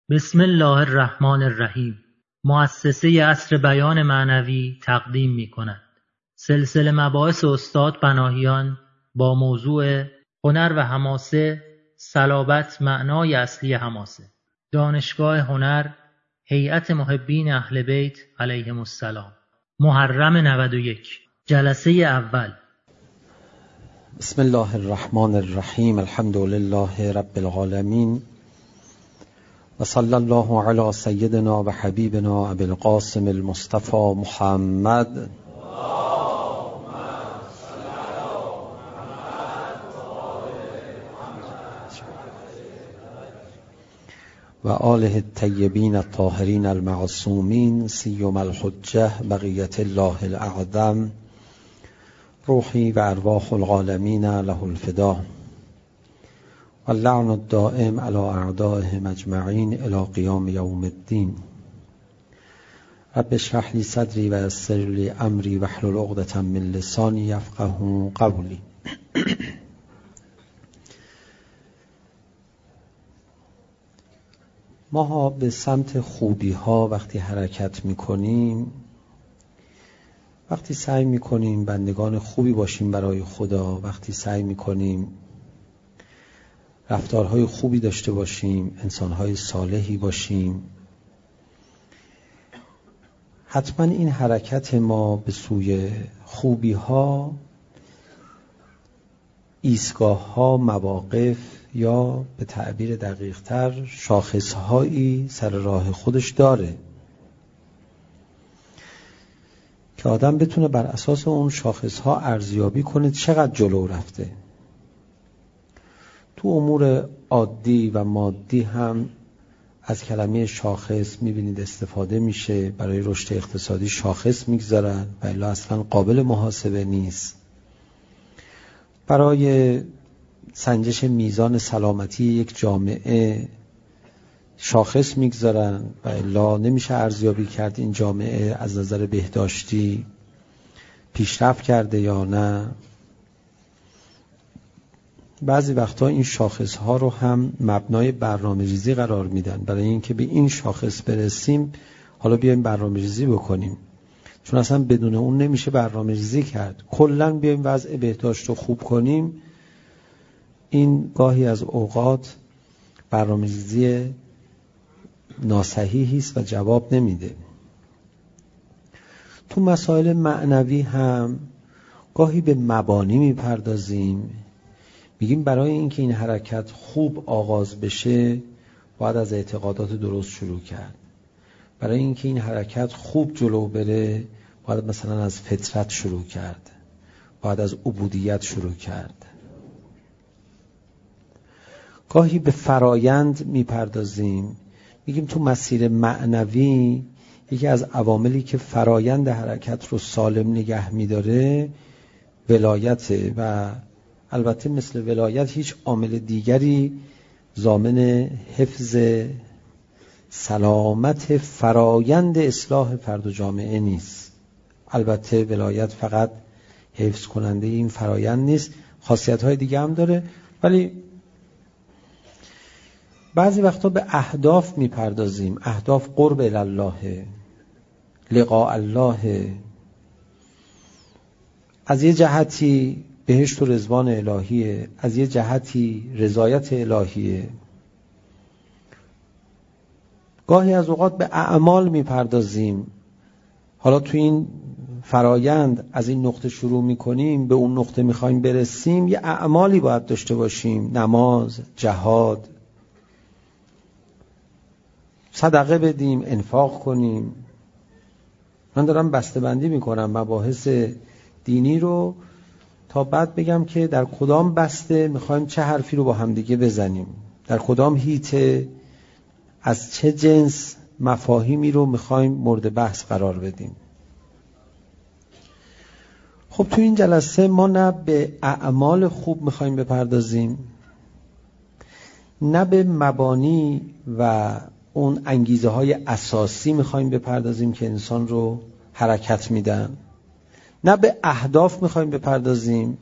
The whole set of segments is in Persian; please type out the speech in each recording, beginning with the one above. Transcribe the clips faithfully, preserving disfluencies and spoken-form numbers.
بسم الله الرحمن الرحیم. مؤسسه عصر بیان معنوی تقدیم می کند سلسله مباحث استاد پناهیان با موضوع هنر و حماسه، صلابت معنای اصلی حماسه. دانشگاه هنر، هیئت محبین اهل بیت علیهم السلام. محرم نود و یک. جلسه اول. بسم الله الرحمن الرحیم. الحمد لله رب العالمین و صلی الله علی سیدنا و حبیبنا ابی القاسم المصطفى محمد و آله الطیبین الطاهرین المعصومین سیما الحجة بقیة الله الاعظم روحی و ارواح العالمین له الفدا و اللعن الدائم علی اعدائهم اجمعین الی قیام یوم الدین. رب اشرح لی صدری و یسر لی امری واحلل عقدة من لسانی یفقهوا قولی. ما به سمت خوبی ها وقتی حرکت میکنیم، وقتی سعی میکنیم بندگان خوبی باشیم برای خدا، وقتی سعی میکنیم رفتارهای خوبی داشته باشیم، انسانهای صالحی باشیم، حتما این حرکت ما به سوی خوبی ها ایستگاه ها، مواقف یا به تعبیر دقیق تر شاخص هایی سر راه خودش داره که آدم بتونه بر اساس اون شاخص ها ارزیابی کنه چقدر جلو رفته. تو امور عادی و مادی هم از کلمه شاخص میبینید استفاده میشه. برای رشد اقتصادی شاخص میگذارن و الا اصلا قابل محاسبه نیست. برای سنجش میزان سلامتی یک جامعه شاخص میگذارن و الا نمیشه ارزیابی کرد این جامعه از نظر بهداشتی پیشرفت کرده یا نه. بعضی وقتا این شاخص ها رو هم مبنای برنامه ریزی قرار میدن. برای اینکه به این شاخص برسیم حالا بیایم برنامه ریزی بکنیم، چون اصلا بدون اون نمیشه برنامه ریزی کرد. کلن بیایم وضع بهداشت رو خوب کنیم، این گاهی از اوقات برنامه ریزی ناصحیحی است و جواب نمیده. تو مسائل معنوی هم گاهی به مبانی میپردازیم، میگیم برای اینکه این حرکت خوب آغاز بشه باید از اعتقادات درست شروع کرد. برای اینکه این حرکت خوب جلو بره باید مثلا از فطرت شروع کرد، باید از عبودیت شروع کرد. گاهی به فرایند میپردازیم، میگیم تو مسیر معنوی یکی از عواملی که فرایند حرکت رو سالم نگه میداره ولایته و البته مثل ولایت هیچ عامل دیگری ضامن حفظ سلامت فرایند اصلاح فرد و جامعه نیست. البته ولایت فقط حفظ کننده این فرایند نیست، خاصیت‌های دیگه هم داره. ولی بعضی وقتا به اهداف میپردازیم. اهداف قرب الله، لقاء الله، از یه جهتی بهشت و رضوان الهیه، از یه جهتی رضایت الهیه. گاهی از اوقات به اعمال میپردازیم. حالا تو این فرایند از این نقطه شروع میکنیم، به اون نقطه میخوایم برسیم، یه اعمالی باید داشته باشیم، نماز، جهاد، صدقه بدیم، انفاق کنیم. من دارم بسته‌بندی میکنم مباحث دینی رو تا بعد بگم که در کدام بسته میخوایم چه حرفی رو با همدیگه بزنیم، در کدام هیته از چه جنس مفاهیمی رو میخوایم مورد بحث قرار بدیم. خب تو این جلسه ما نه به اعمال خوب میخوایم بپردازیم، نه به مبانی و اون انگیزه های اساسی میخوایم بپردازیم که انسان رو حرکت میدن، نه به اهداف میخوایم بپردازیم،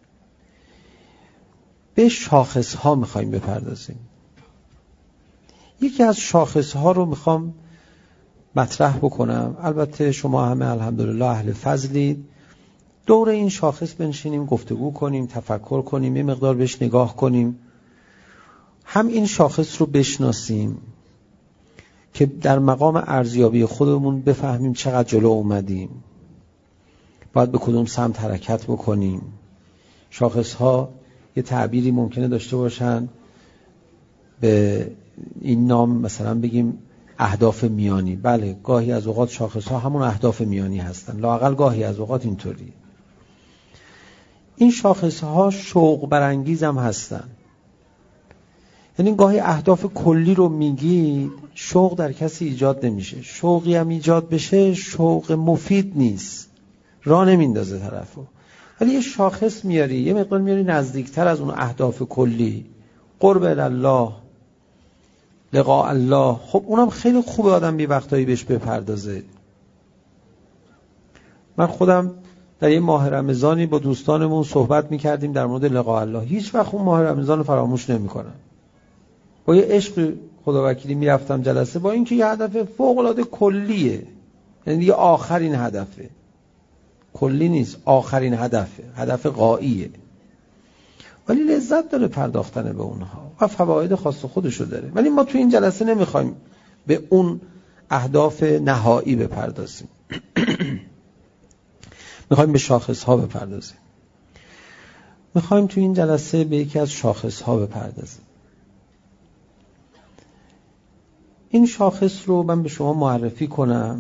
به شاخص ها میخوایم بپردازیم. یکی از شاخصها رو میخوام مطرح بکنم. البته شما همه الحمدلله اهل فضلید، دور این شاخص بنشینیم، گفتگو کنیم، تفکر کنیم، یه مقدار بهش نگاه کنیم، هم این شاخص رو بشناسیم که در مقام ارزیابی خودمون بفهمیم چقدر جلو اومدیم، باید به کدوم سمت حرکت بکنیم. شاخصها یه تعبیری ممکنه داشته باشن به این نام، مثلا بگیم اهداف میانی. بله، گاهی از اوقات شاخصها همون اهداف میانی هستن، لااقل گاهی از اوقات اینطوری. این شاخصها شوق برانگیز هم هستن، یعنی گاهی اهداف کلی رو میگید، شوق در کسی ایجاد نمیشه. شوقی هم ایجاد بشه، شوق مفید نیست، راه نمیندازه طرفو. ولی یه شاخص میاری، یه مقدار میاری نزدیکتر از اون اهداف کلی، قرب الله، لقاء الله، خب اونم خیلی خوبه آدم یه وقتایی بهش بپردازه. من خودم در یه ماه رمضانی با دوستانمون صحبت میکردیم در مورد لقاء الله. هیچ وقت اون ماه رمضان رو فراموش نمیکنم. با یه عشق خداوکیلی میرفتم جلسه، با اینکه یه هدف فوق العاده کلیه، یعنی دیگه آخرین هدفه، کلی نیست، آخرین هدفه، هدف غاییه، ولی لذت داره پرداختن به اونها و فواید خاص خودشو داره. ولی ما تو این جلسه نمیخوایم به اون اهداف نهایی بپردازیم. میخوایم به شاخص ها بپردازیم. میخوایم تو این جلسه به یکی از شاخص ها بپردازیم. این شاخص رو من به شما معرفی کنم.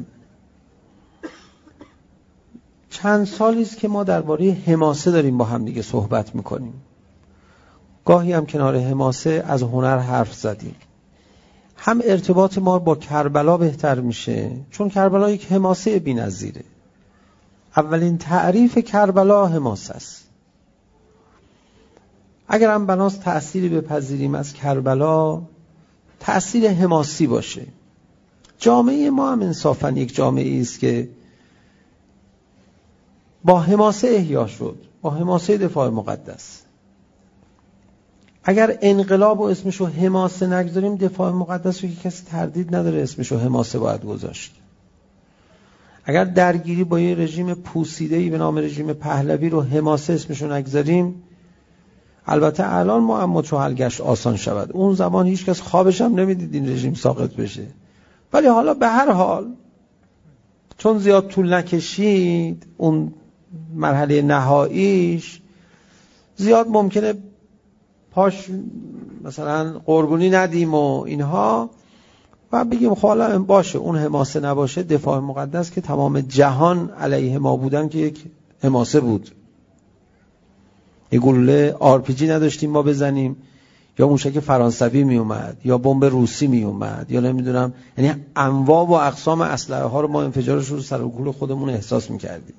چند سالی است که ما درباره حماسه داریم با هم دیگه صحبت میکنیم. گاهی هم کنار حماسه از هنر حرف زدیم. هم ارتباط ما با کربلا بهتر میشه، چون کربلا یک حماسه بی‌نظیره. اولین تعریف کربلا حماسه است. اگر هم بناست تأثیری بپذیریم از کربلا، تأثیر حماسی باشه. جامعه ما هم انصافاً یک جامعه است که با حماسه احیا شد، با حماسه دفاع مقدس. اگر انقلاب و اسمشو حماسه نگذاریم، دفاع مقدس رو که کسی تردید نداره اسمشو حماسه باید گذاشت. اگر درگیری با یه رژیم پوسیده‌ای به نام رژیم پهلوی رو حماسه اسمشو نگذاریم، البته الان معما چو حل گشت آسان شود، اون زمان هیچ کس خوابش هم نمیدید این رژیم ساقط بشه. ولی حالا به هر حال چون زیاد طول نکشید اون مرحله نهاییش، زیاد ممکنه پاش مثلا قربونی ندیم و اینها و بگیم خب حالا باشه، اون حماسه نباشه. دفاع مقدس که تمام جهان علیه ما بودن که یک حماسه بود. یه گلوله آر پی جی نداشتیم ما بزنیم، یا موشک فرانسوی می اومد، یا بمب روسی می اومد، یا نمیدونم، یعنی انواع و اقسام اسلحه ها رو ما انفجارش رو سر و گول خودمون احساس می کردیم.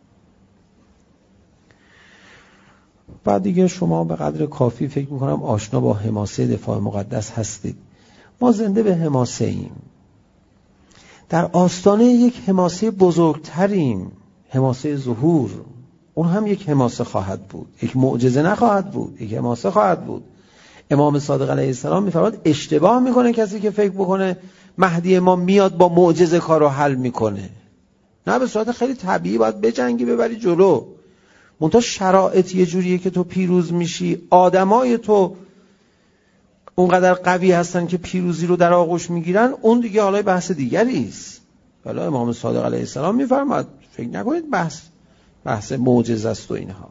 بعد دیگه شما به قدر کافی فکر می کنم آشنا با حماسه دفاع مقدس هستید. ما زنده به حماسه ایم، در آستانه یک حماسه بزرگتریم، حماسه ظهور. اون هم یک حماسه خواهد بود، یک معجزه نخواهد بود، یک حماسه خواهد بود. امام صادق علیه السلام میفرماد اشتباه میکنه کسی که فکر بکنه مهدی ما میاد با معجزه کارو حل میکنه. نه، به صورت خیلی طبیعی باید بجنگی، ببری جلو. منتها شرایط یه جوریه که تو پیروز میشی، آدمای تو اونقدر قوی هستن که پیروزی رو در آغوش میگیرن، اون دیگه حالا بحث دیگری است. حالا امام صادق علیه السلام میفرماد فکر نکنید بحث بحث معجزه است و اینها.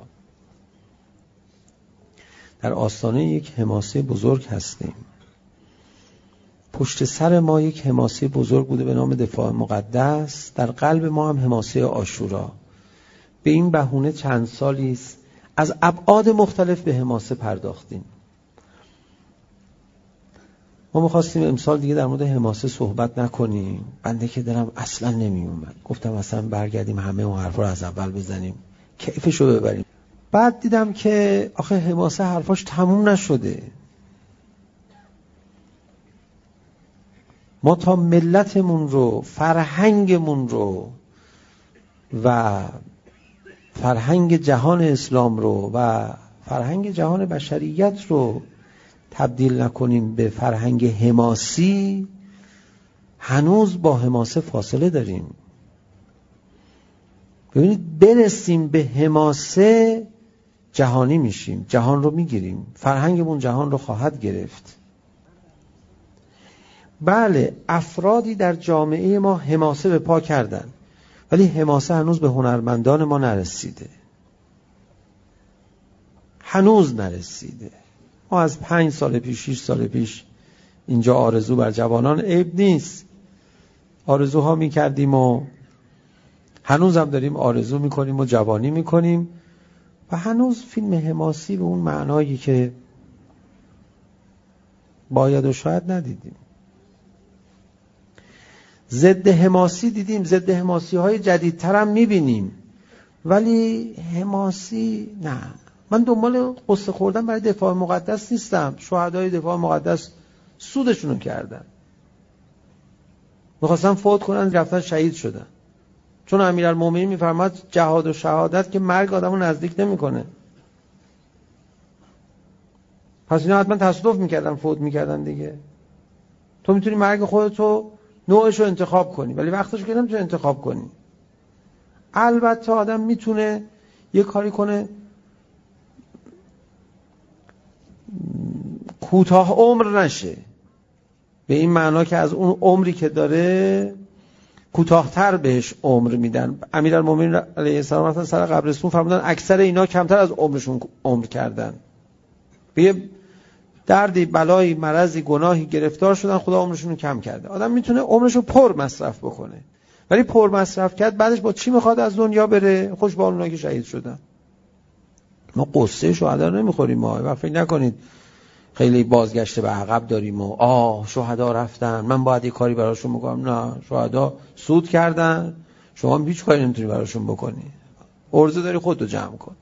در آستانه یک حماسه بزرگ هستیم. پشت سر ما یک حماسه بزرگ بوده به نام دفاع مقدس، در قلب ما هم حماسه عاشورا. به این بهونه چند سالی است از ابعاد مختلف به حماسه پرداختیم. ما می‌خواستیم امسال دیگه در مورد حماسه صحبت نکنیم، بنده که دلم اصلا نمی اومد. گفتم اصلا برگردیم همه اون حرفا رو از اول بزنیم، کیفشو ببریم. بعد دیدم که آخه حماسه حرفاش تموم نشده. ما تا ملتمون رو، فرهنگمون رو و فرهنگ جهان اسلام رو و فرهنگ جهان بشریت رو تبدیل نکنیم به فرهنگ حماسی، هنوز با حماسه فاصله داریم. ببینید برسیم به حماسه جهانی میشیم، جهان رو میگیریم، فرهنگمون جهان رو خواهد گرفت. بله افرادی در جامعه ما حماسه به پا کردن، ولی حماسه هنوز به هنرمندان ما نرسیده، هنوز نرسیده. ما از پنج سال پیش شش سال پیش اینجا آرزو بر جوانان عیب نیست، آرزوها میکردیم و هنوز هم داریم آرزو میکنیم و جوانی میکنیم و هنوز فیلم حماسی به اون معنایی که باید و شاید ندیدیم. ضد حماسی دیدیم، ضد حماسی های جدیدتر هم میبینیم، ولی حماسی نه. من دنبال قصه خوردن برای دفاع مقدس نیستم. شهدای دفاع مقدس سودشونو کردن، میخواستن فوت کنن، رفتن شهید شدن، چون امیرالمومنین میفرماد جهاد و شهادت که مرگ آدمو نزدیک نمیکنه. پس اینا حتما تصادف میکردن، فوت میکردن دیگه. تو میتونی مرگ خودتو نوعشو انتخاب کنی، ولی وقتشو که نمیتونی انتخاب کنی. البته آدم میتونه یه کاری کنه کوتاه عمر نشه، به این معنا که از اون عمری که داره کوتاه‌تر بهش عمر میدن. امیرالمومنین علیه السلام رفتن سر قبرستون، فرمودن اکثر اینا کمتر از عمرشون عمر کردن، به یه دردی، بلایی، مرضی، گناهی گرفتار شدن، خدا عمرشون رو کم کرده. آدم میتونه عمرشو پر مصرف بکنه، ولی پر مصرف کرد بعدش با چی میخواد از دنیا بره؟ خوش به اونایی که شهید شدن. ما قصه شهدا رو نمیخوریم. ما وقت فکر نکنید خیلی بازگشته به عقب داریم و آه شهدا رفتن من باید یه کاری براشون بکنم. نه، شهدا سود کردن، شما هم هیچ کاری نمیتونی براشون بکنی. عرضه داری خودتو جمع کن.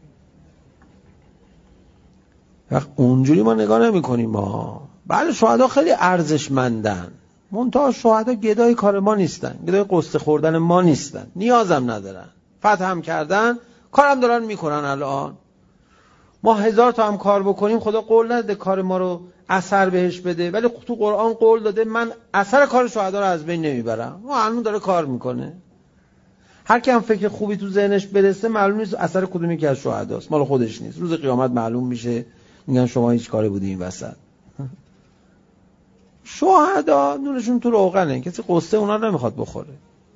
وقت اونجوری ما نگاه نمی کنیم. ما بله شهدا خیلی ارزشمندن، منتها شهدا گدای کار ما نیستن، گدای قصه خوردن ما نیستن، نیازم ندارن، فتح هم کردن، کارم دارن میکنن. الان ما هزار تا هم کار بکنیم خدا قول نده کار ما رو اثر بهش بده، ولی تو قرآن قول داده من اثر کار شهدا رو از بین نمیبرم. ما هنوز داره کار میکنه. هر کی هم فکر خوبی تو ذهنش برسه معلوم نیست اثر کدومی که از شهداست، مال خودش نیست. روز قیامت معلوم میشه، میگن شما هیچ کاری بودی این وسط. شهدا نونشون تو روغنه، کسی قصه اونا رو نمیخواد بخوره.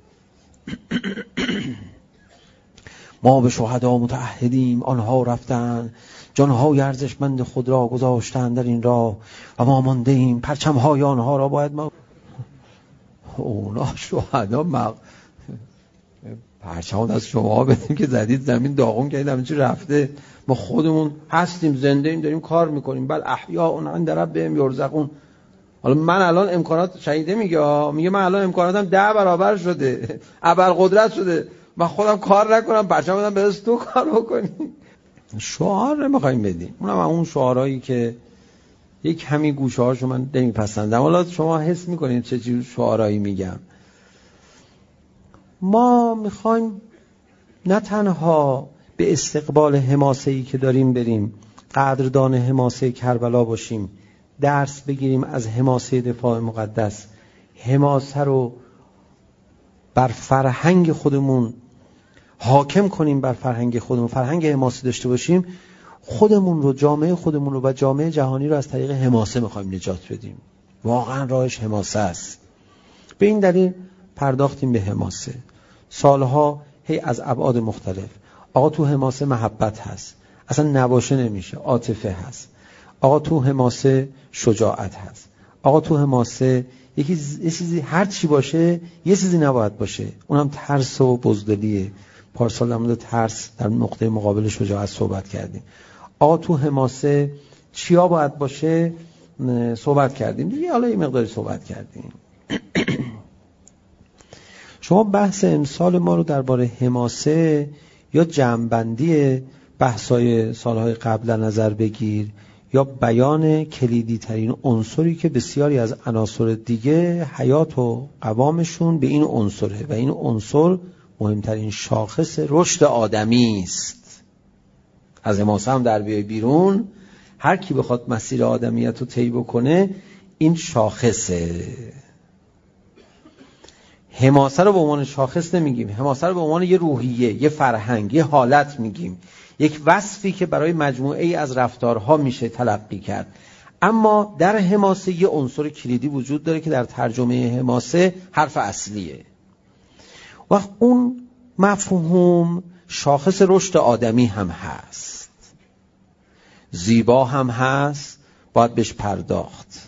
ما به شهدا متعهدیم، آنها رفتن جانهای ارزشمند خود را گذاشتن در این راه و ما مانده ایم پرچمهای آنها را باید ما اونا شهدا مق... پرچم از شما بدیم که زدید زمین داغون کردید همین چی رفته. ما خودمون هستیم، زنده ایم، داریم کار میکنیم. بل احیاء عند ربهم یرزقون. حالا من الان امکانات شهیده میگه میگه من الان امکاناتم ده برابر شده، ابرقدرت شده، من خودم کار نکنم پرچم بدم برس تو کار بکنی. شعار نمیخوایم بدیم. اونم اون شعارهایی که یک کمی گوشه هاشو من نمیپسندم. حالا شما حس میکنید چه چیز شعارهایی میگم. ما میخوایم نه تنها به استقبال حماسه‌ای که داریم بریم، قدردان حماسه کربلا باشیم، درس بگیریم از حماسه دفاع مقدس، حماسه رو بر فرهنگ خودمون حاکم کنیم، بر فرهنگ خودمون فرهنگ حماسه داشته باشیم. خودمون رو، جامعه خودمون رو و جامعه جهانی رو از طریق حماسه میخوایم نجات بدیم. واقعا راهش حماسه است. به این دلیل پرداختیم به حماسه. سالها هی از ابعاد مختلف. آقا تو حماسه محبت هست، اصلا نباشه نمیشه، عاطفه هست. آقا تو حماسه شجاعت هست. آقا تو حماسه یکی یه چیزی هر چی باشه یه چیزی نباید باشه، اونم ترس و بزدلیه. پارسال در مورد ترس در نقطه مقابل شجاعت صحبت کردیم. آقا تو حماسه چیا باید باشه صحبت کردیم دیگه، حالا یه مقداری صحبت کردیم. شما بحث امسال ما رو درباره حماسه یا جمع‌بندی بحث‌های سالهای قبل در نظر بگیر یا بیان کلیدی ترین عنصری که بسیاری از عناصر دیگه حیات و قوامشون به این عنصره و این عنصر مهمترین شاخص رشد آدمی است. از حماسه هم در بیای بیرون هر کی بخواد مسیر آدمیت رو طی بکنه این شاخصه. حماسه رو به عنوان شاخص نمیگیم، حماسه رو به عنوان یه روحیه، یه فرهنگ، یه حالت میگیم، یک وصفی که برای مجموعه ای از رفتارها میشه تلقی کرد. اما در حماسه یه عنصر کلیدی وجود داره که در ترجمه حماسه حرف اصلیه. وقت اون مفهوم شاخص رشد آدمی هم هست، زیبا هم هست، باید بهش پرداخت.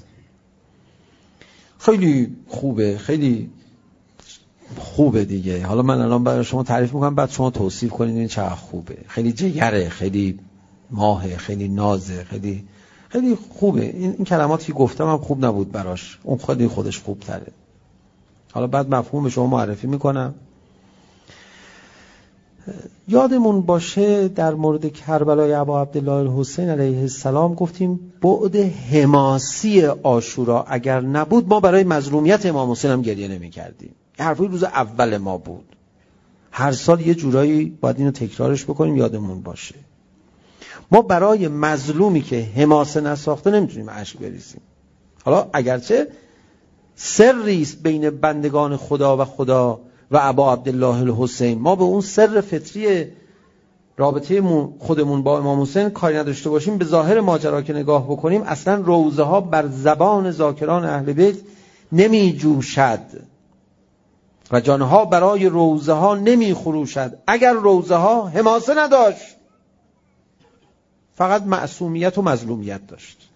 خیلی خوبه، خیلی خوبه دیگه. حالا من الان برای شما تعریف میکنم، بعد شما توصیف کنید این چقدر خوبه. خیلی جگره، خیلی ماهه، خیلی نازه، خیلی خیلی خوبه. این, این کلماتی که گفتم هم خوب نبود براش، اون خیلی خودش خوب تره. حالا بعد مفهوم به شما معرفی میکنم. یادمون باشه در مورد کربلای ابا عبدالله الحسین علیه السلام گفتیم بعد حماسی عاشورا اگر نبود ما برای مظلومیت امام حسین هم گریه نمی کردیم. حرفی روز اول ما بود. هر سال یه جورایی باید اینو تکرارش بکنیم، یادمون باشه. ما برای مظلومی که حماسه نساخته نمیتونیم اشک بریزیم. حالا اگرچه سری است بین بندگان خدا و خدا و ابا عبدالله الحسین، ما به اون سر فطری رابطه خودمون با امام حسین کاری نداشته باشیم، به ظاهر ماجرا که نگاه بکنیم اصلا روزه ها بر زبان ذاکران اهل بیت نمی جوشد و جانها برای روزه ها نمی خروشد. اگر روزه ها حماسه نداشت، فقط معصومیت و مظلومیت داشت.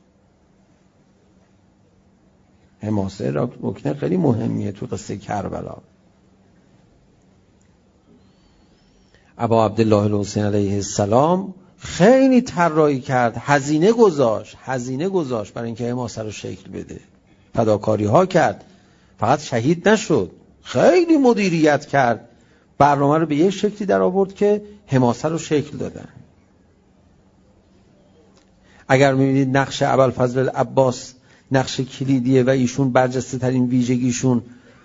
حماسه رکن خیلی مهمیه تو قصه کربلا. ابا عبدالله الحسین علیه السلام خیلی طراحی کرد، هزینه گذاشت هزینه گذاشت برای اینکه حماسه رو شکل بده، فداکاری ها کرد، فقط شهید نشد، خیلی مدیریت کرد، برنامه رو به یک شکلی در آورد که حماسه رو شکل دادن. اگر می‌بینید نقش ابوالفضل العباس نقش کلیدیه و ایشون برجسته ترین ویژگیشون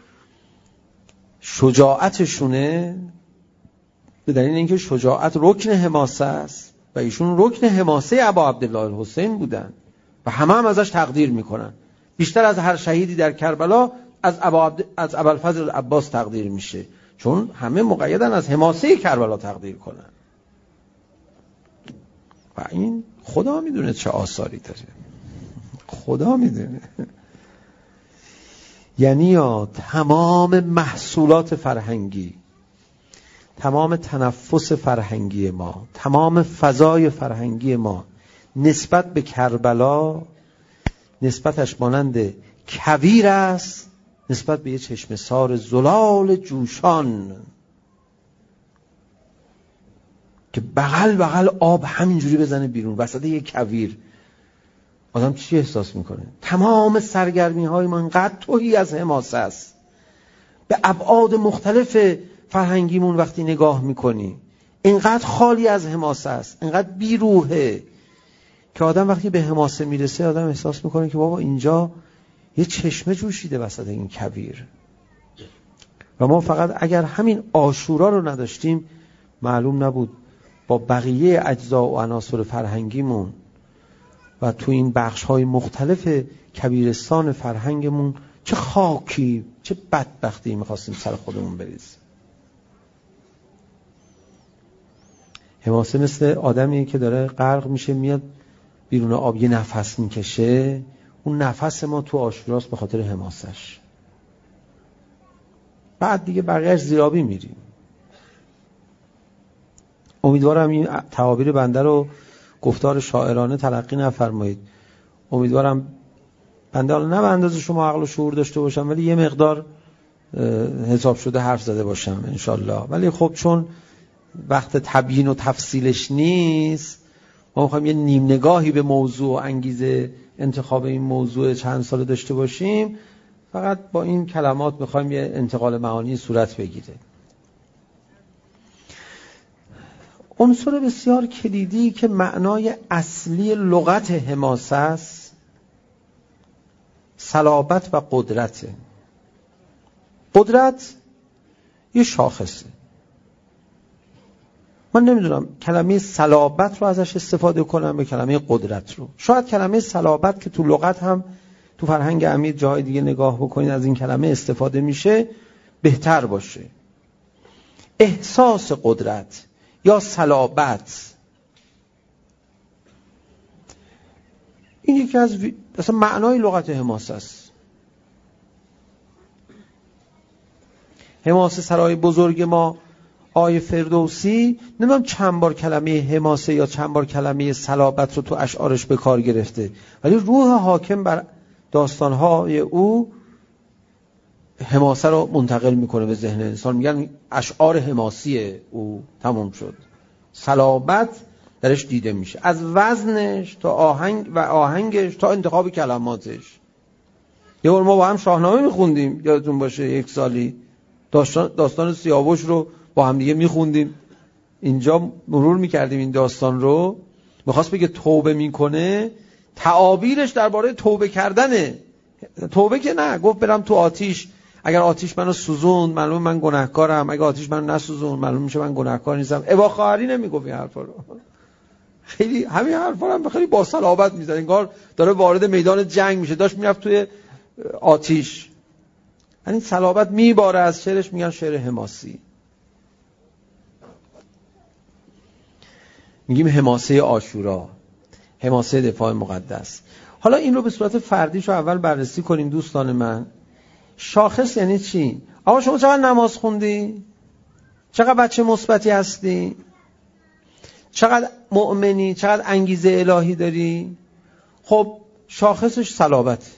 شجاعتشونه، به دلیل اینکه شجاعت رکن حماسه است و ایشون رکن حماسه ابا عبدالله الحسین بودن و همه هم ازش تقدیر میکنن. بیشتر از هر شهیدی در کربلا از ابا عبد... از ابوالفضل العباس تقدیر میشه، چون همه مقیدن از حماسه کربلا تقدیر کنن و این خدا میدونه چه آثاری داره، خدا میدونه. یعنی یا تمام محصولات فرهنگی، تمام تنفس فرهنگی ما، تمام فضای فرهنگی ما نسبت به کربلا نسبتش مانند کویر است نسبت به یه چشمه سار زلال جوشان که بغل بغل آب همینجوری بزنه بیرون وسط یه کویر. آدم چی احساس میکنه؟ تمام سرگرمی های ما اینقدر تهی از حماسه است. به ابعاد مختلف فرهنگیمون وقتی نگاه میکنی اینقدر خالی از حماسه است، اینقدر بیروحه که آدم وقتی به حماسه میرسه آدم احساس میکنه که بابا اینجا یه چشمه جوشیده وسط این کویر. و ما فقط اگر همین عاشورا رو نداشتیم معلوم نبود با بقیه اجزا و عناصر فرهنگیمون و تو این بخش‌های مختلف کبیرستان فرهنگمون چه خاکی، چه بدبختی می‌خواستیم سر خودمون بریزیم. حماسه مثل آدمی که داره غرق میشه میاد بیرون آب یه نفس میکشه، اون نفس ما تو عاشوراست به خاطر حماسش. بعد دیگه بقیه‌اش زیرابی میریم. امیدوارم این تعابیر بنده رو گفتار شاعرانه تلقی نفرمایید. امیدوارم بنده حالا نه به اندازه شما عقل و شعور داشته باشم ولی یه مقدار حساب شده حرف زده باشم انشالله. ولی خب چون وقت تبیین و تفصیلش نیست، ما میخوایم یه نیم نگاهی به موضوع و انگیزه انتخاب این موضوع چند ساله داشته باشیم، فقط با این کلمات میخوایم یه انتقال معانی صورت بگیره. عنصر بسیار کلیدی که معنای اصلی لغت حماسه است صلابت و قدرته. قدرت یه شاخصه، من نمیدونم کلمه صلابت رو ازش استفاده کنم به کلمه قدرت رو. شاید کلمه صلابت که تو لغت هم تو فرهنگ امیر جای دیگه نگاه بکنید از این کلمه استفاده میشه بهتر باشه. احساس قدرت یا صلابت این یکی از وی... اصلا معنای لغت حماسه است. حماسه سرای بزرگ ما آیه فردوسی نمیدونم چند بار کلمه حماسه یا چند بار کلمه صلابت رو تو اشعارش به کار گرفته، ولی روح حاکم بر داستانهای او حماسه رو منتقل میکنه به ذهن انسان. میگن اشعار حماسی او تمام شد. صلابت درش دیده میشه، از وزنش تا آهنگ و آهنگش تا انتخاب کلماتش. یه بار ما با هم شاهنامه میخوندیم، یادتون باشه یک سالی داستان, داستان سیاوش رو با هم دیگه میخوندیم، اینجا مرور میکردیم این داستان رو. میخواست بگه توبه میکنه، تعابیرش درباره توبه کردنه. توبه که نه، گفت برم تو آتیش، اگر آتیش منو سوزوند معلوم من گناهکارم، اگر آتیش منو نسوزوند معلوم میشه من گناهکار نیستم. ابا خواهری نمیگفت این حرفا رو. خیلی همین حرفا هم خیلی با صلابت میزنه، انگار داره وارد میدان جنگ میشه، داشت میرفت توی آتیش. یعنی صلابت میباره از شعرش، میگن شعر حماسی. میگیم حماسه عاشورا، حماسه دفاع مقدس. حالا این رو به صورت فردیش رو اول بررسی کنیم دوستان من. شاخص یعنی چی؟ آقا شما چقدر نماز خوندی؟ چقدر بچه مثبتی هستی؟ چقدر مؤمنی؟ چقدر انگیزه الهی داری؟ خب شاخصش صلابت.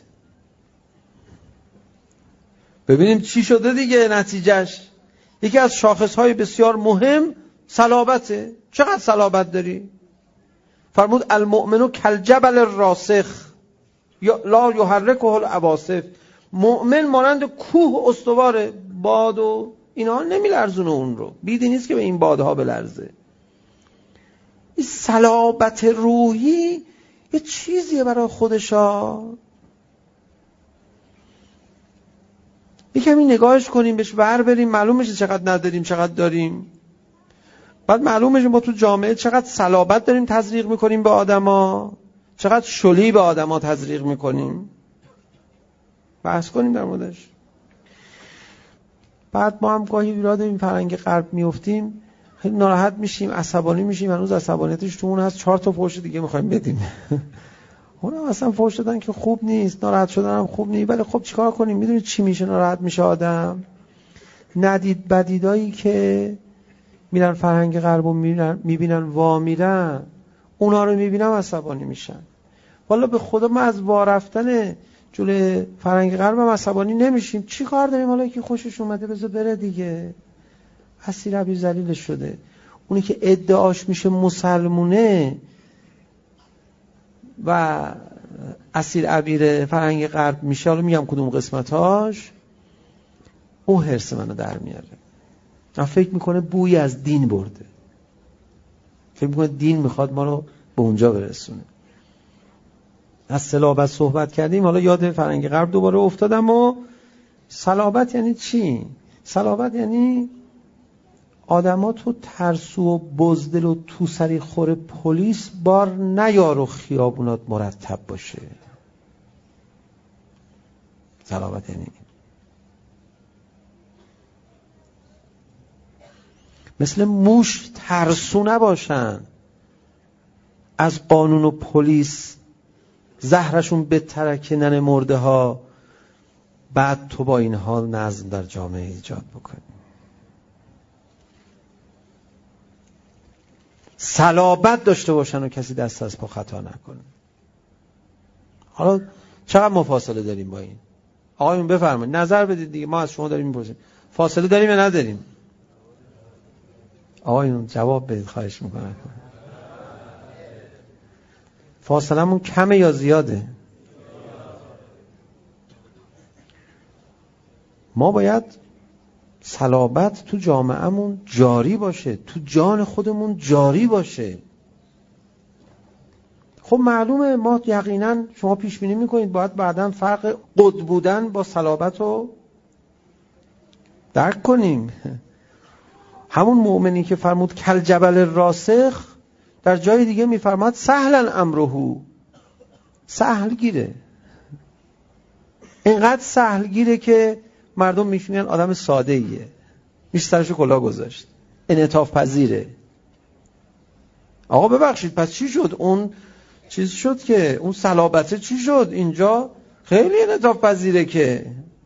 ببینیم چی شده دیگه نتیجهش. یکی از شاخصهای بسیار مهم صلابته. چقدر صلابت داری؟ فرمود المؤمنو کالجبل الراسخ لا یحرکه العواصف. مؤمن مانند کوه استواره، باد و اینا نمیلرزونه اون رو، بیدی نیست که به این بادها بلرزه. این صلابت روحی یه چیزیه برای خودشا. یکمی نگاهش کنیم، بهش بر بریم، معلوم میشه چقدر نداریم چقدر داریم. بعد معلوم میشه ما تو جامعه چقدر صلابت داریم تزریق میکنیم به آدما، چقدر شلی به آدما تزریق میکنیم. بحث کنیم در موردش. بعد ما هم گاهی ایراد این فرهنگ غرب میافتیم، خیلی ناراحت میشیم، عصبانی میشیم. هنوز عصبانیتش تو اون هست، چهار تا فحش دیگه میخوایم بدیم. اونم اصلا فحش دادن که خوب نیست، ناراحت شدن هم خوب نیست، ولی خب چیکار کنیم؟ میدونید چی میشه ناراحت میشه آدم؟ ندید بدیدایی که میرن فرهنگ غرب رو میبینن وا میرن، اونا رو میبینم عصبانی میشن. والا به خدا ما از وا رفتن جلوی فرهنگ غرب هم عصبانی نمیشیم. چی کار داریم؟ حالا که خوشش اومده بذار بره دیگه. اسیر ابی ذلیل شده. اونی که ادعاش میشه مسلمونه و اسیر ابیر فرهنگ غرب میشه، حالا میگم کدوم قسمتاش، اون حرص منو در میاره. من فکر میکنه بوی از دین برده، فکر میکنه دین میخواد ما رو به اونجا برسونه. از صلابت صحبت کردیم، حالا یاد فرهنگ غرب دوباره افتادم. و صلابت یعنی چی؟ صلابت یعنی آدما تو ترسو و بزدل و تو سری خور پلیس بار نیار و خیابونات مرتب باشه. صلابت یعنی مثل موش ترسو نباشن از قانون و پلیس، زهرشون به ترک نن مرده ها، بعد تو با این حال نظم در جامعه ایجاد بکنی. صلابت داشته باشن و کسی دست از پا خطا نکنه. حالا چقدر ما فاصله داریم با این؟ آقایون بفرمایید نظر بدید دیگه، ما از شما داریم میپرسیم فاصله داریم یا نداریم؟ آقایون جواب بدید خواهش میکنم. فاصلمون کمه یا زیاده؟ ما باید صلابت تو جامعهمون جاری باشه، تو جان خودمون جاری باشه. خب معلومه ما یقینا شما پیش بینی میکنید باید بعداً فرق قد بودن با صلابت رو درک کنیم. همون مؤمنی که فرمود کل جبل راسخ، در جای دیگه میفرماد سهلا امره، سهل گیره، اینقدر سهل گیره که مردم میشونن آدم ساده ایه، میشه سرشو کلاه گذاشت، انعطاف پذیره. آقا ببخشید پس چی شد؟ اون چیز شد که اون صلابته چی شد؟ اینجا خیلی انعطاف پذیره که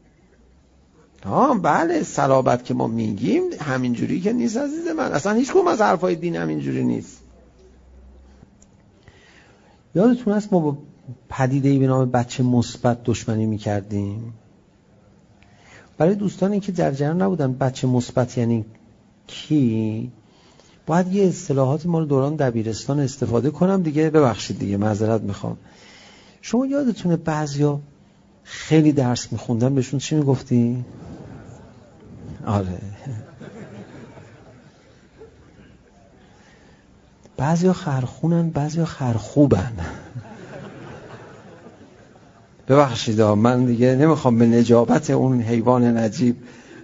ها بله صلابت که ما میگیم همینجوری که نیست عزیز من، اصلا هیچ کدوم از حرفای دین همینجوری نیست. یادتون هست ما با پدیده‌ای به نام بچه مثبت دشمنی میکردیم؟ برای دوستانی که در جریان نبودن بچه مثبت یعنی کی، باید یه اصطلاحات ما رو دوران دبیرستان استفاده کنم دیگه، ببخشید دیگه معذرت میخوام. شما یادتونه بعضیا خیلی درس میخوندن بهشون چی میگفتی؟ آره بعضیا خرخونن بعضیا خرخوبن. ببخشید من دیگه نمیخوام به نجابت اون حیوان نجیب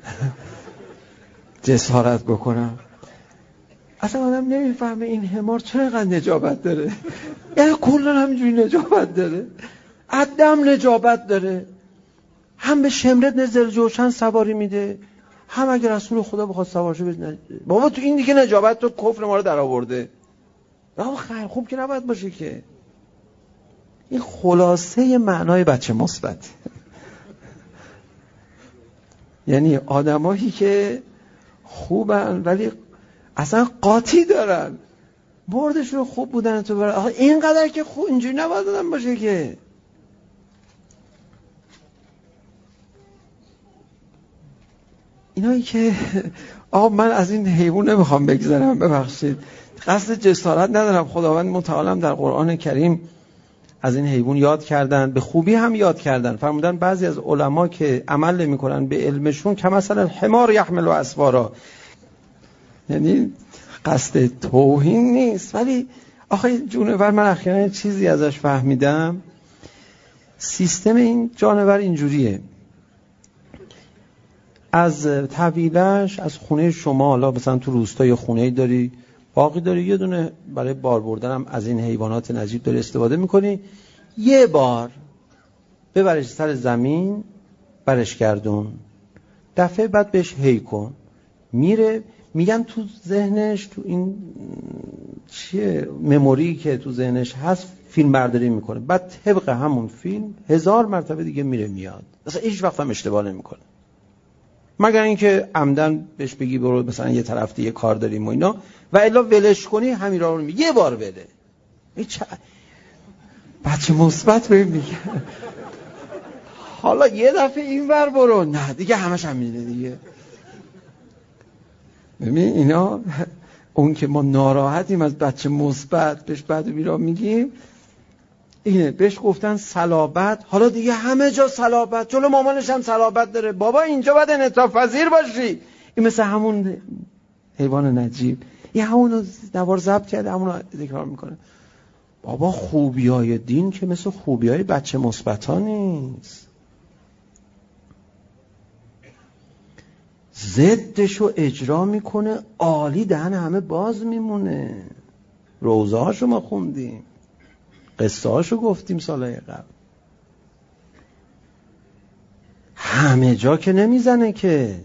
جسارت بکنم. اصلا آدم نمیفهمه این حمار چرا اینقدر نجابت داره، یعنی کلا همینجوری نجابت داره، عدم نجابت داره، هم به شمرت نزل جوشن سواری میده، هم اگر رسول خدا بخواد سوارشو بده. بابا تو این دیگه نجابت تو کفر ما رو در آورده. بابا خیر خوب که نباید باشه که. این خلاصه معنای بچه مثبت. یعنی آدمایی که خوبن ولی اصلا قاطی دارن، بردشون خوب بودن تو برای آخه اینقدر که خوب اینجوری نباید آدم باشه که. اینایی که آقا من از این حیوان نمیخوام بگذرم، ببخشید قصد جسارت ندارم، خداوند متعالم در قرآن کریم از این حیوان یاد کردن، به خوبی هم یاد کردن. فرمودن بعضی از علما که عمل نمی‌کنن به علمشون که مثلا حمار یحمل و اسوارا، یعنی قصد توهین نیست ولی آخه جونور من اخیراً چیزی ازش فهمیدم، سیستم این جانور اینجوریه، از طویلش از خونه شما، حالا مثلا تو روستا خونه‌ای داری باقی داری، یه دونه برای بار بردن هم از این حیوانات نجیب داری استفاده میکنی، یه بار ببرش سر زمین برش گردون، دفعه بعد بهش هی کن، میره. میگن تو ذهنش تو این چیه مموری که تو ذهنش هست فیلم برداری میکنه، بعد طبق همون فیلم هزار مرتبه دیگه میره میاد، مثلا هیچ وقت هم اشتباه نمیکنه، مگر اینکه عمدن بهش بگی برو مثلا یه طرف دیگه کار داریم و اینا، و الا ولش کنی همین راه رو میگه یه بار بده. این چه بچه مثبت بهم میگه حالا یه دفعه این ور برو، نه دیگه همش همینه دیگه. ببین اینا اون که ما ناراحتیم از بچه مثبت بهش بعد میرا میگیم اینه، بهش گفتن صلابت، حالا دیگه همه جا صلابت، جلو مامانش هم صلابت داره، بابا اینجا باید انعطاف پذیر باشی. این مثل همون حیوان نجیب، این همونو دوار ضبط کرده همونو تکرار میکنه. بابا خوبیای دین که مثل خوبیای بچه مثبتا نیست، ضدشو اجرا میکنه، عالی، دهن همه باز میمونه. روزه هاشو ما خوندیم، قصه هاشو گفتیم سالهای قبل، همه جا که نمیزنه که.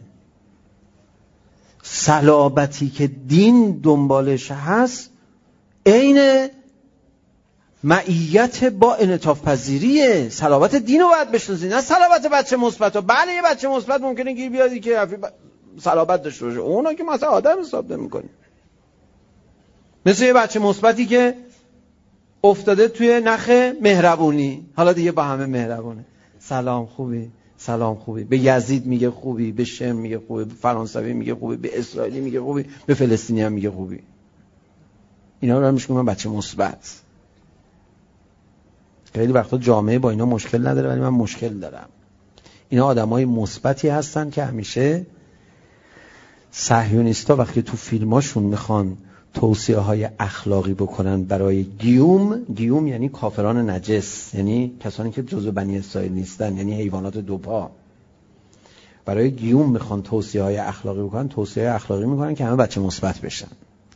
صلابتی که دین دنبالش هست عین معیت با انعطاف پذیریه. صلابت دین رو باید بشناسید، نه صلابت بچه مثبت. بله یه بچه مثبت ممکنه گیر بیادی که ب... صلابت داشته باشه، اونا که مثلا آدم حساب نمی‌کنی. مثل یه بچه مثبتی که افتاده توی نخ مهربونی، حالا دیگه با همه مهربونه، سلام خوبی، سلام خوبی، به یزید میگه خوبی، به شم میگه خوبی، به فرانسوی میگه خوبی، به اسرائیلی میگه خوبی، به فلسطینی هم میگه خوبی. اینا رو میشه من بچه مثبت. خیلی وقتا جامعه با اینا مشکل نداره ولی من مشکل دارم. اینا آدمای مثبتی هستن که همیشه صهیونیستا وقتی تو فیلماشون میخوان توصیه های اخلاقی بکنن برای گیوم، گیوم یعنی کافران نجس، یعنی کسانی که جزو بنی اسرائیل نیستن، یعنی حیوانات دوپا، برای گیوم میخوان توصیه های اخلاقی بکنن، توصیه های اخلاقی میکنن که همه بچه مثبت بشن.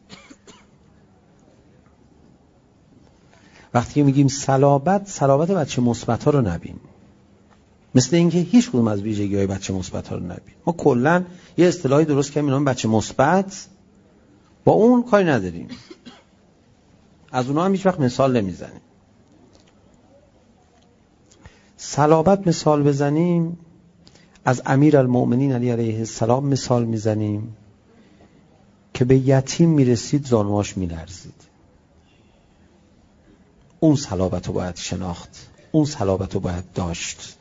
وقتی که میگیم صلابت، صلابت بچه مثبت ها رو نبین، مثل اینکه هیچ کدوم از ویژگی های بچه مثبت ها رو نبین. ما کلا یه اصطلاحی درست کردیم اینا بچه مثبت، با اون کاری نداریم، از اونها هم هیچ وقت مثال نمیزنیم. صلابت مثال بزنیم، از امیرالمؤمنین علی علیه السلام مثال میزنیم که به یتیم میرسید زانواش میلرزید. اون صلابت رو باید شناخت، اون صلابت رو باید داشت.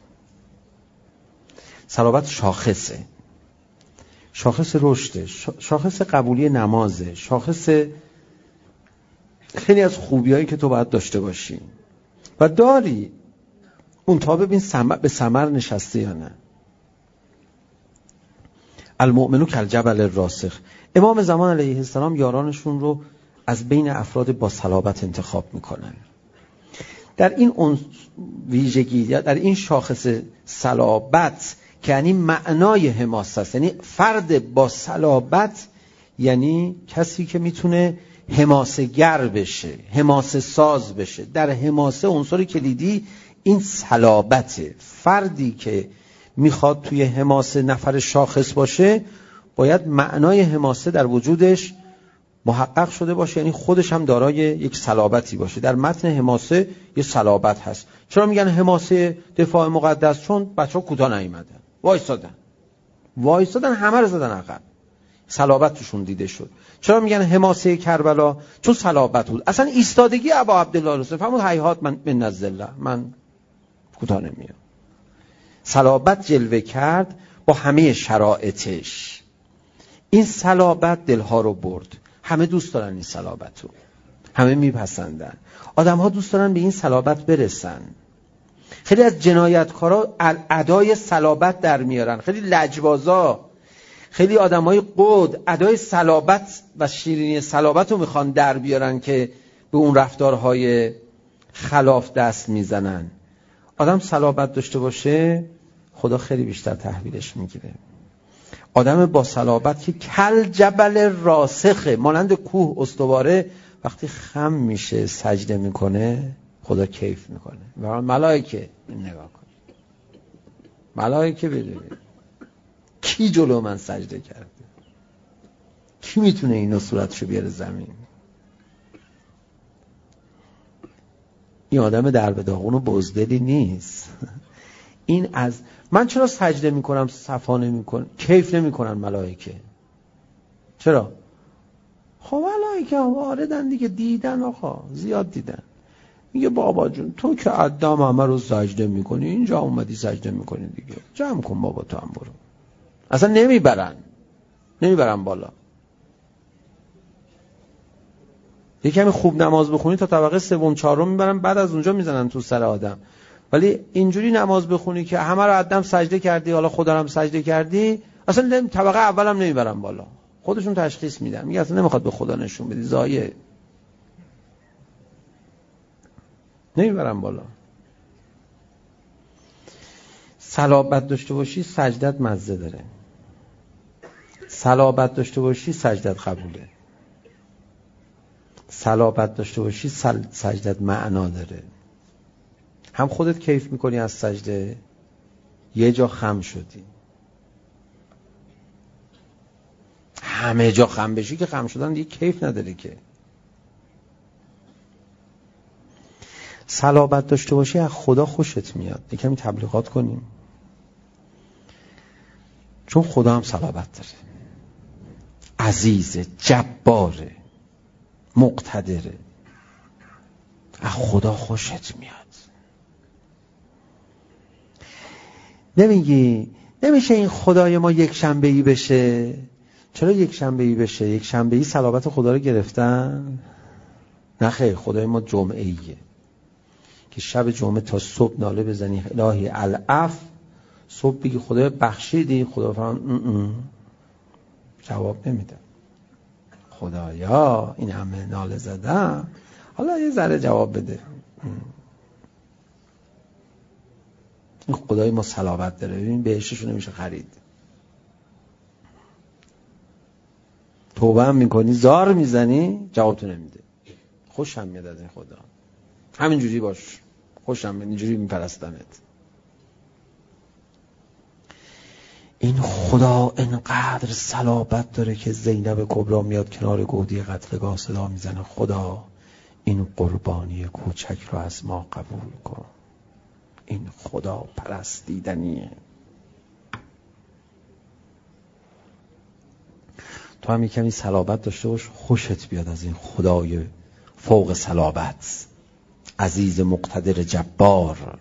صلابت شاخصه، شاخص رشده، شاخص قبولی نمازه، شاخص خیلی از خوبیایی که تو باید داشته باشی و داری. اون تا ببین سمر به ثمر نشسته یا نه. المؤمنو کالجبل الراسخ. امام زمان علیه السلام یارانشون رو از بین افراد با صلابت انتخاب میکنن. در این اون ویژگی، در این شاخص صلابت که یعنی معنای حماسه است، یعنی فرد با صلابت یعنی کسی که میتونه حماسه گر بشه، حماسه ساز بشه. در حماسه عنصر کلیدی این صلابته. فردی که میخواد توی حماسه نفر شاخص باشه باید معنای حماسه در وجودش محقق شده باشه، یعنی خودش هم دارای یک صلابتی باشه. در متن حماسه یه صلابت هست. چرا میگن حماسه دفاع مقدس؟ چون بچه‌ها کوتاه نیومدن، وایسادن وایسادن همه رو زدن عقب، صلابت توشون دیده شد. چرا میگن حماسه کربلا؟ چون صلابت بود. اصلا ایستادگی ابا عبدالله رسول فرمود هیهات من من نزله، من کوتاه نمیام. صلابت جلوه کرد با همه شرایطش. این صلابت دلها رو برد. همه دوست دارن این صلابت رو، همه میپسندن. آدم ها دوست دارن به این صلابت برسن. خیلی از جنایتکارا ادای صلابت در میارن، خیلی لجبازا، خیلی آدمای قد ادای صلابت و شیرینی صلابت رو میخوان در بیارن که به اون رفتارهای خلاف دست میزنن. آدم صلابت داشته باشه خدا خیلی بیشتر تحویلش میگیره. آدم با صلابت که کل جبل راسخه، مانند کوه استواره، وقتی خم میشه سجده میکنه خدا کیف میکنه. و ملائکه نگاه کن، ملائکه بدونید کی جلو من سجده کرده، کی میتونه اینو صورتشو بیاره زمین. این آدم در به داغون و بزدلی نیست. این از من چرا سجده میکنم صفا نمیکنم، کیف نمیکنن ملائکه؟ چرا؟ خب ملائکه واردن دیگه، دیدن آقا، زیاد دیدن. میگه بابا جون تو که عدم همه رو سجده میکنی، اینجا اومدی سجده میکنی دیگه، جمع کن بابا تو هم برو. اصلا نمیبرن نمیبرن بالا. یه کمی خوب نماز بخونی تا طبقه سوم چهارم میبرن، بعد از اونجا میزنن تو سر آدم. ولی اینجوری نماز بخونی که همه رو عدم سجده کردی، حالا خدا هم سجده کردی، اصلا طبقه اولم نمیبرن بالا. خودشون تشخیص میدن، میگه اصلا نمیخواد به خدا نشون بدی، زایه، نمیبرن بالا. صلابت داشته باشی سجدت مزه داره، صلابت داشته باشی سجدت قبوله، صلابت داشته باشی سجدت معنا داره. هم خودت کیف میکنی از سجده، یه جا خم شدی. همه جا خم بشی که خم شدن دیگه کیف نداره که. صلابت داشته باشی از خدا خوشت میاد. یکمی تبلیغات کنیم، چون خدا هم صلابت داره، عزیزه، جباره، مقتدره، از خدا خوشت میاد. نمیگی نمیشه این خدای ما یک شنبه‌ای بشه؟ چرا یک شنبه‌ای بشه؟ یک شنبه‌ای صلابت خدا رو گرفتن؟ نه خیر، خدای ما جمعه‌ایه که شب جمعه تا صبح ناله بزنی الهی العفو، صبح بگی خدای بخشیدی، خدا فرمان جواب نمیده. خدایا این همه ناله زدم، حالا یه ذره جواب بده. این خدای ما صلابت داره. ببین بهشتشو نمیشه خرید. توبه هم میکنی زار میزنی جواب تو نمیده. خوشم میاد از این خدا، همینجوری باش، خوشم میاد، اینجوری میپرستمت. این خدا انقدر صلابت داره که زینب کبرا میاد کنار گودی قتلگاه صدا میزنه خدا این قربانی کوچک رو از ما قبول کن. این خدا پرستیدنیه. تو هم کمی صلابت داشته باش، خوشت بیاد از این خدای فوق صلابت، عزیز مقتدر جبار.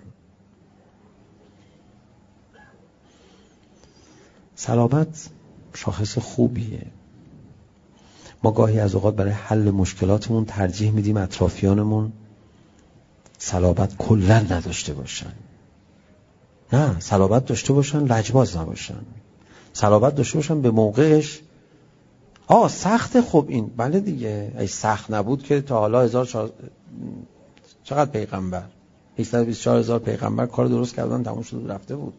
صلابت شاخص خوبیه. ما گاهی از اوقات برای حل مشکلاتمون ترجیح میدیم اطرافیانمون صلابت کلا نداشته باشن. نه، صلابت داشته باشن، لجباز نباشن. صلابت داشته باشن به موقعش. آه سخت، خب این بله دیگه، ای سخت نبود که تا حالا هزار چهار... چقدر پیغمبر هشتصد و بیست و چهار هزار پیغمبر کار درست کردن، تموم شد رفته بود.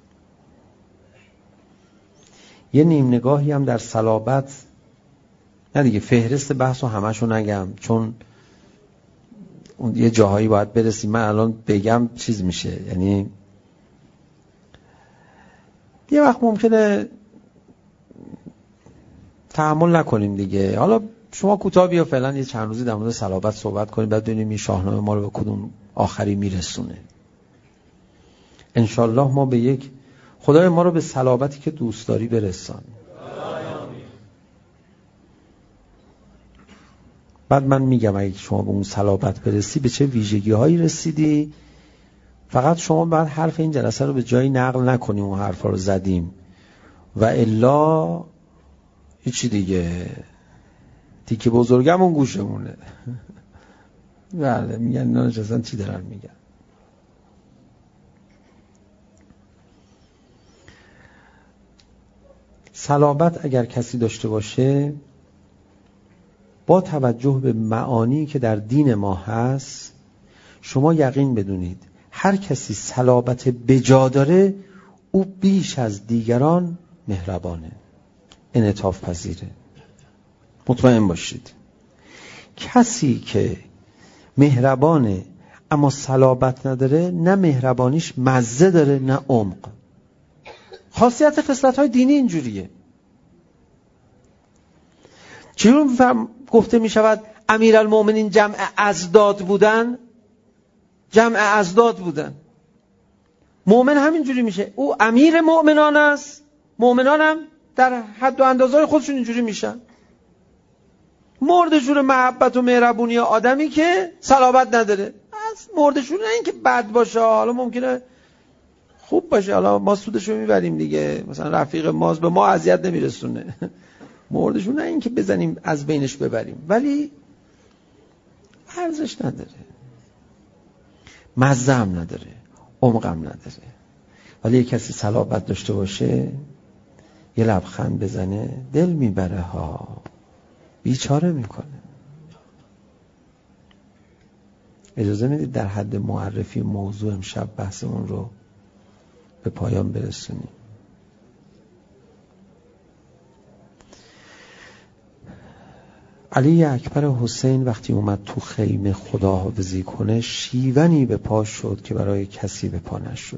یه نیم نگاهی هم در صلابت، نه دیگه فهرست بحثو همشو نگم چون اون یه جاهایی باید برسیم. من الان بگم چیز میشه، یعنی یه وقت ممکنه تحمل نکنیم دیگه. حالا شما کوتاه بیا فعلا یه چند روزی در مورد صلابت صحبت کنیم، بعد ببینیم این شاهنامه ما رو به کدوم آخری میرسونه. انشالله ما به یک خدای ما رو به صلابتی که دوست داری برسان. بعد من میگم اگه شما به اون صلابت برسی به چه ویژگی هایی رسیدی. فقط شما باید حرف این جلسه رو به جایی نقل نکنیم، اون حرفا رو زدیم و الا هیچی دیگه، تیکه بزرگمون گوشمونه. بله میگن اینا نشستن چی دارن میگن. صلابت اگر کسی داشته باشه، با توجه به معانی که در دین ما هست، شما یقین بدونید هر کسی صلابت بجا داره او بیش از دیگران مهربانه، انعطاف پذیره. مطمئن باشید کسی که مهربانه اما صلابت نداره، نه مهربانیش مزه داره نه عمق. خاصیت خصلت‌های دینی اینجوریه. چون گفته می شود امیرالمومنین جمع ازداد بودن، جمع ازداد بودن. مؤمن همینجوری میشه، او امیر مؤمنان است، مؤمنان هم در حد و اندازه خودشون اینجوری میشن. مردشور محبت و مهربونی آدمی که صلابت نداره، از مردشور نه این که بد باشه، حالا ممکنه خوب باشه، حالا ما سودشو میبریم دیگه، مثلا رفیق ماست به ما اذیت نمیرسونه. مردشون نه این که بزنیم از بینش ببریم، ولی ارزش نداره، مزه هم نداره، عمق هم نداره. ولی یک کسی صلابت داشته باشه، یه لبخند بزنه دل میبره ها، بیچاره میکنه. اجازه میدید در حد معرفی موضوع امشب بحثمون رو به پایان برسونیم. علی اکبر حسین وقتی اومد تو خیمه خداحافظی کنه، شیونی به پا شد که برای کسی به پا نشد.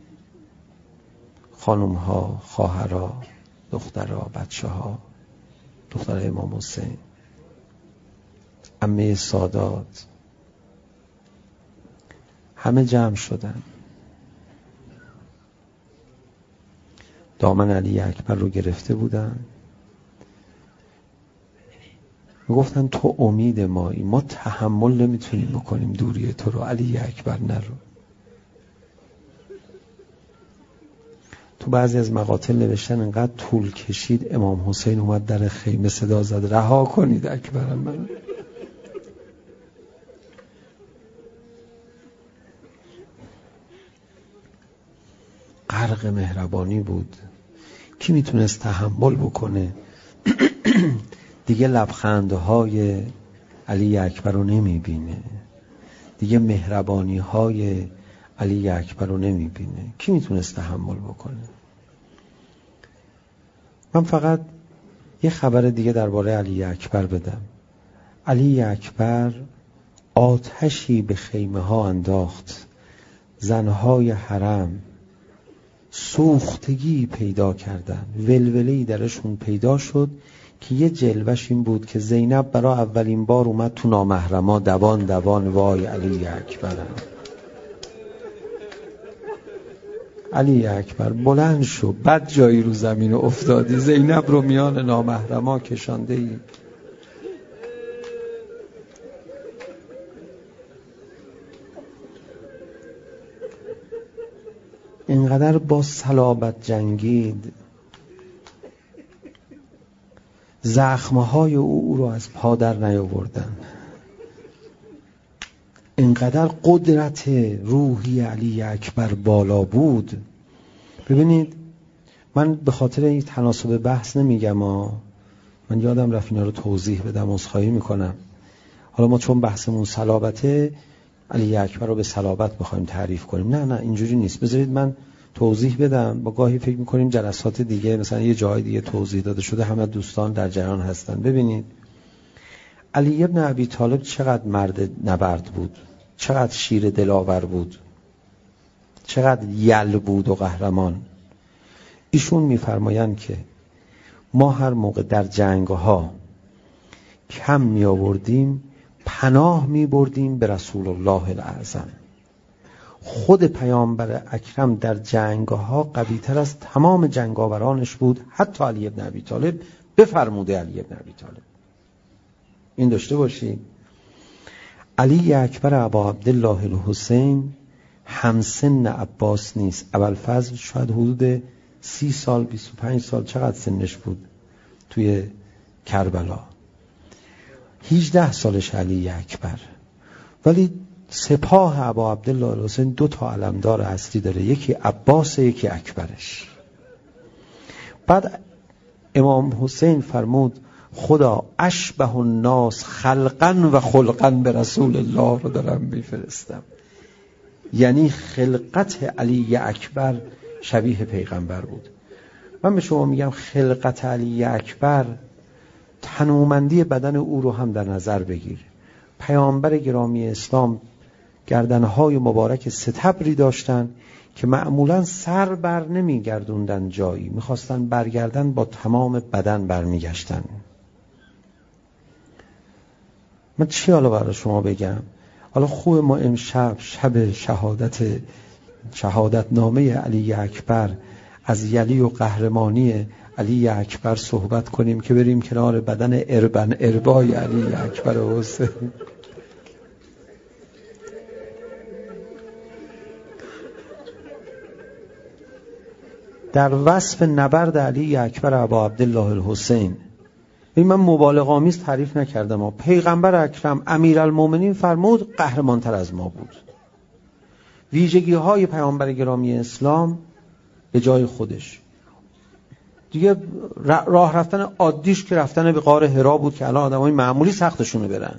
خانومها، خواهرها، دخترها، بچه‌ها، دخترای امام حسین، عمه سادات، همه جمع شدن. دامن علی اکبر رو گرفته بودن، میگفتن تو امید مایی، ما تحمل نمیتونیم بکنیم دوری تو رو، علی اکبر نرو. تو بعضی از مقاتل نوشتن انقدر طول کشید امام حسین اومد در خیمه صدا زد رها کنید اکبرم من. غرق مهربانی بود. کی میتونست تحمل بکنه دیگه لبخندهای علی اکبر رو نمیبینه، دیگه مهربانی های علی اکبر رو نمیبینه؟ کی میتونست تحمل بکنه؟ من فقط یه خبر دیگه درباره علی اکبر بدم. علی اکبر آتشی به خیمه ها انداخت، زنهای حرم سوختگی پیدا کردن، ولوله‌ای درشون پیدا شد که یه جلوش این بود که زینب برای اولین بار اومد تو نامحرما دوان دوان وای علی اکبر. علی اکبر بلند شو، بد جایی رو زمین افتادی، زینب رو میان نامحرما کشانده ای. اینقدر با صلابت جنگید، زخمهای او او رو از پا در نیاوردن. اینقدر قدرت روحی علی اکبر بالا بود. ببینید من به خاطر این تناسب بحث نمیگم ها، من یادم رفت اینا رو توضیح بدم، عذرخواهی میکنم. حالا ما چون بحثمون صلابته، علی اکبر رو به صلابت بخوایم تعریف کنیم، نه نه اینجوری نیست. بذارید من توضیح بدم. با گاهی فکر میکنیم جلسات دیگه مثلا یه جای دیگه توضیح داده شده، همه دوستان در جریان هستن. ببینید علی ابن ابی طالب چقدر مرد نبرد بود، چقدر شیر دلاور بود، چقدر یل بود و قهرمان. ایشون میفرمایند که ما هر موقع در جنگ‌ها کم می آوردیم پناه می بردیم به رسول الله الاعظم. خود پیامبر اکرم در جنگ‌ها قوی‌تر از تمام جنگاورانش بود، حتی علی ابن ابی طالب بفرموده علی ابن ابی طالب. این داشته باشید. علی اکبر ابا عبدالله الحسین همسن عباس نیست. ابوالفضل شاید حدود سی سال بیست و پنج سال چقدر سنش بود توی کربلا. هجده سالش علی اکبر. ولی سپاه ابا عبدالله الحسین دو تا علمدار اصلی داره، یکی عباس یکی اکبرش. بعد امام حسین فرمود خدا اشبه الناس خلقا و خلقا به رسول الله رو دارم میفرستم. یعنی خلقت علی اکبر شبیه پیغمبر بود. من به شما میگم خلقت علی اکبر، تنومندی بدن او رو هم در نظر بگیر. پیامبر گرامی اسلام گردنهای مبارک ستبری داشتن که معمولا سر بر نمیگردوندن جایی، میخواستن برگردن با تمام بدن برمیگشتن. من چی حالا برای شما بگم؟ حالا خوب ما امشب شب شهادت شهادت نامه علی اکبر از یلی و قهرمانی علی اکبر صحبت کنیم که بریم کنار بدن اربن اربای علی اکبر حسین. در وصف نبرد علی اکبر ابا عبدالله الحسین، این من مبالغه‌آمیز تعریف نکردم، ما پیغمبر اکرم امیرالمومنین فرمود قهرمانتر از ما بود. ویژگی های پیامبر گرامی اسلام به جای خودش. دیگه راه رفتن عادیش که رفتن به غار حرا بود که الان آدمای معمولی سختشونه برن.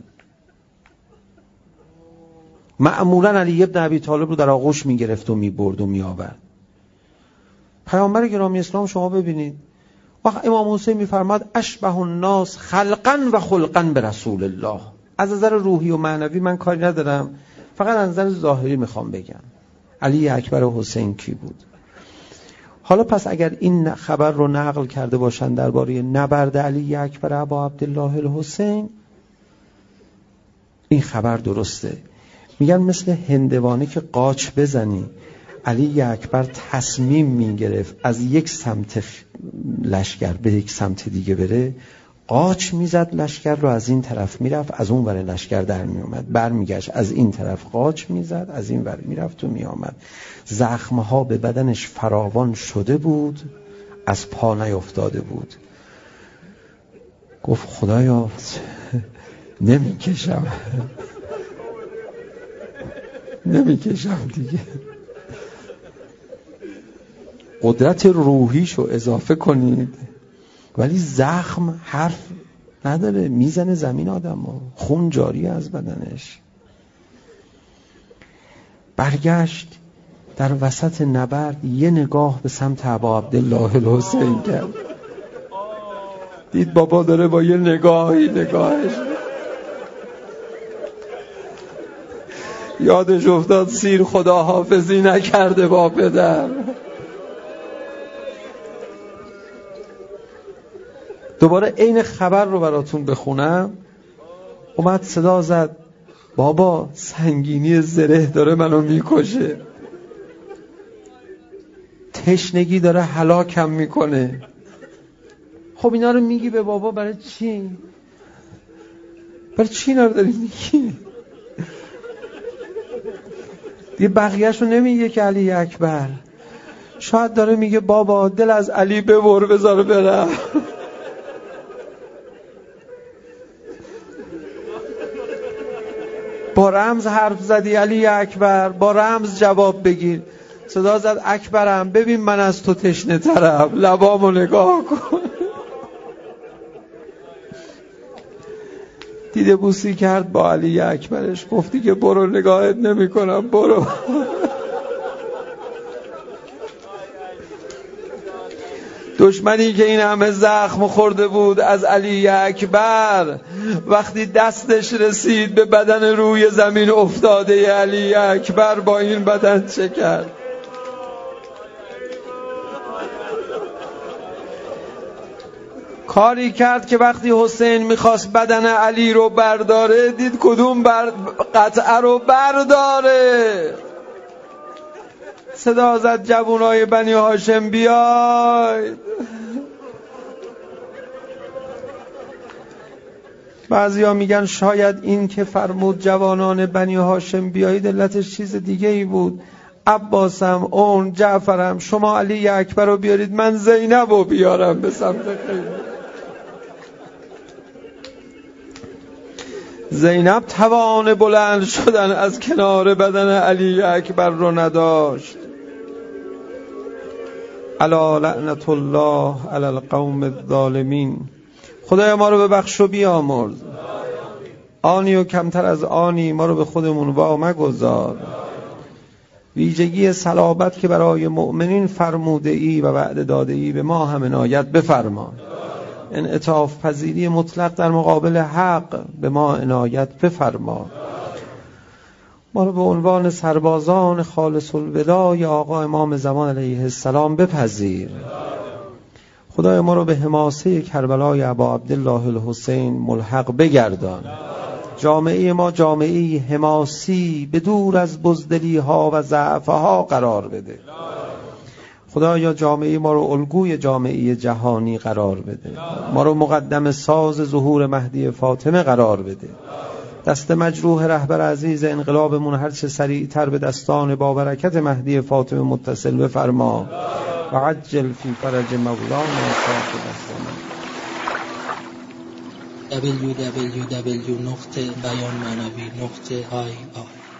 معمولا علی ابن ابی طالب رو در آغوش میگرفت و میبرد و میآورد. پیامبر گرامی اسلام شما ببینید وقت امام حسین میفرماد اشبه الناس خلقا و خلقا به رسول الله. از نظر روحی و معنوی من کاری ندارم، فقط از نظر ظاهری میخوام بگم علی اکبر و حسین کی بود. حالا پس اگر این خبر رو نقل کرده باشن درباره نبرد علی اکبر ابا عبدالله الحسین، این خبر درسته. میگن مثل هندوانه که قاچ بزنی، علی اکبر تصمیم میگرفت از یک سمت لشکر به یک سمت دیگه بره، قاچ میزد لشکر رو، از این طرف میرفت از اون ور لشکر در میومد، برمیگشت از این طرف قاچ میزد از این ور میرفت و میآمد. زخمها به بدنش فراوان شده بود، از پا نیفتاده بود. گفت خدایا نمیکشم نمیکشم دیگه. قدرت روحیشو اضافه کنید ولی زخم حرف نداره، میزنه زمین آدم ها، خون جاری از بدنش. برگشت در وسط نبرد یه نگاه به سمت ابا عبدالله الحسین کرد. دید بابا داره با یه نگاهی نگاهش یادش افتاد سیر خداحافظی نکرده با پدر. دوباره عین خبر رو براتون بخونم. اومد صدا زد بابا سنگینی زره داره منو میکشه، تشنگی داره هلاکم میکنه. خب اینا رو میگی به بابا برای چی؟ برای چی اینا رو داری میگی؟ دیگه بقیه‌ش رو نمیگه که علی اکبر، شاید داره میگه بابا دل از علی ببر بذار برم. با رمز حرف زدی علی اکبر، با رمز جواب بگیر. صدا زد اکبرم ببین من از تو تشنه ترم، لبامو نگاه کن. دیده بوسی کرد با علی اکبرش، گفتی که برو نگاهت نمی کنم برو. دشمنی که این همه زخم خورده بود از علی اکبر، وقتی دستش رسید به بدن روی زمین افتاده علی اکبر، با این بدن چه کرد؟ کاری کرد که وقتی حسین میخواست بدن علی رو برداره، دید کدوم بر... قطعه رو برداره. صدا زد جوانای بنی هاشم بیاید. بعضیا میگن شاید این که فرمود جوانان بنی هاشم بیایید علتش چیز دیگه ای بود. عباسم، اون جعفرم، شما علی اکبر رو بیارید، من زینب رو بیارم به سمت خیمه. زینب توان بلند شدن از کنار بدن علی اکبر رو نداشت. الا لعنت الله علی القوم الظالمین. خدای ما رو ببخش و بیامرز، آنی و کمتر از آنی ما رو به خودمون وا مگذار. ویژگی صلابت که برای مؤمنین فرموده ای و وعده داده ای به ما هم عنایت بفرما. انعطاف پذیری مطلق در مقابل حق به ما عنایت بفرما. ما رو به عنوان سربازان خالص الولای آقا امام زمان علیه السلام بپذیر. خدای ما رو به حماسه کربلای ابا عبدالله الحسین ملحق بگردان. جامعه ما جامعه حماسی به دور از بزدلی ها و ضعف ها قرار بده. خدایا جامعه ما رو الگوی جامعه جهانی قرار بده. ما رو مقدم ساز ظهور مهدی فاطمه قرار بده. دست مجروح رهبر عزیز انقلابمون هر چه سریعتر به دستان با برکت مهدی فاطمه متصل بفرما و عجل فی فرج مولانا صاحب الزمان. دبلیو دبلیو دبلیو نقطه بیان معنوی نقطه آی آر